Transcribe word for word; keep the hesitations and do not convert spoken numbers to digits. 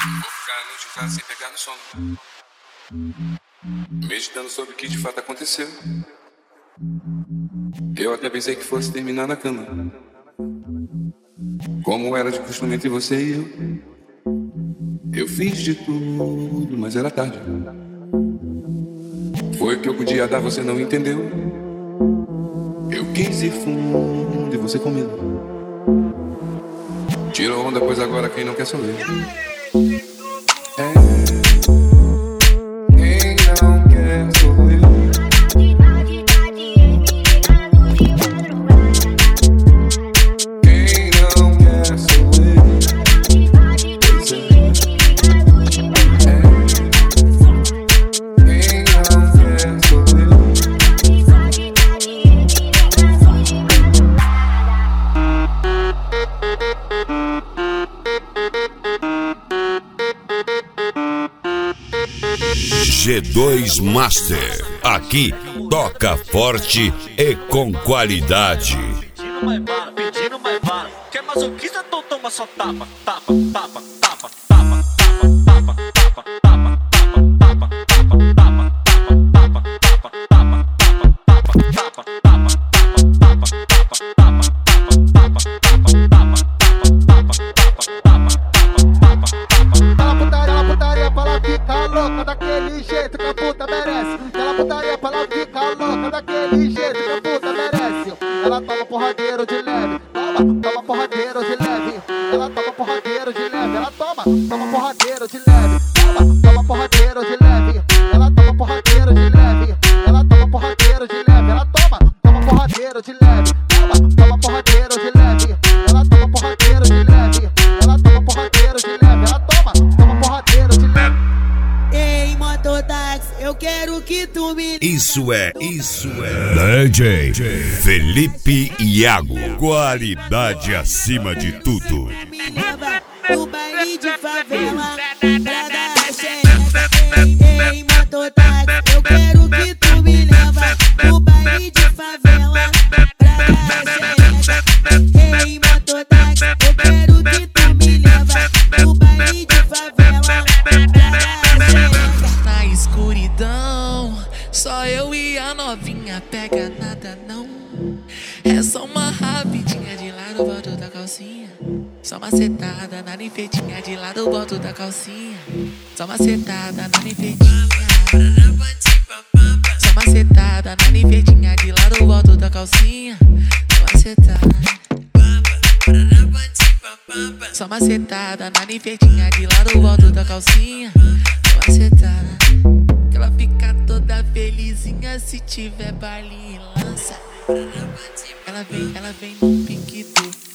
ficar a noite em casa sem pegar no sono, meditando sobre o que de fato aconteceu. Eu até pensei que fosse terminar na cama, como era de costume entre você e eu. Eu fiz de tudo, mas era tarde. Foi o que eu podia dar, você não entendeu. Eu quis ir fundo e você comigo. Tirou onda, pois agora quem não quer sou eu. É, quem não quer sou eu. Quem não quer sou eu. Pois é. É, quem não quer sou eu. G dois Master, aqui toca forte e com qualidade. Pedindo mais bala, pedindo mais bala. Quer masoquista, então toma só tapa, tapa, tapa, tapa, tapa, tapa, tapa, tapa, tapa, tapa, tapa, tapa, Aquela putaria, putaria pra ela ficar louca daquele jeito que a puta merece. Aquela putaria pra ela ficar louca daquele jeito que a puta merece. Ela toma porradeiro de leve, toma, toma porradeiro de leve. Ela toma porradeiro de leve, ela toma, toma porradeiro de leve. Toma, toma porradeiro de leve. Ela toma porradeiro de leve. Ela toma porradeiro de leve. Ela toma, toma porradeiro de leve. Toma, toma porradeiro de leve. Ela toma porradeiro de leve. Ela toma porradeiro de leve. Ela toma, toma porradeiro de leve. Ei, mototáxi, eu quero que tu me liga. Isso é, isso é D J Felipe Iago, qualidade acima de tudo. Me leva pro baile de favela pra dar a xereca. Ei, ei, mototáxi, eu quero que tu me leva pro baile de favela pra dar a xereca. Ei, mototáxi, eu quero que tu me leva pro baile de favela pra dar a xereca. Na escuridão, só eu e a novinha, pega nada não. É só uma rapidinha de lado, volto da calcinha. Só uma setada na ninfetinha, de lado, volto da calcinha. Só uma setada na ninfetinha. Só uma setada na ninfetinha, de lado, volto da calcinha. Só uma setada. Só uma setada na ninfetinha, de lado, volto da calcinha. Só uma setada. Que ela fica toda felizinha se tiver baile e lança. Ela vem, ela vem no pique do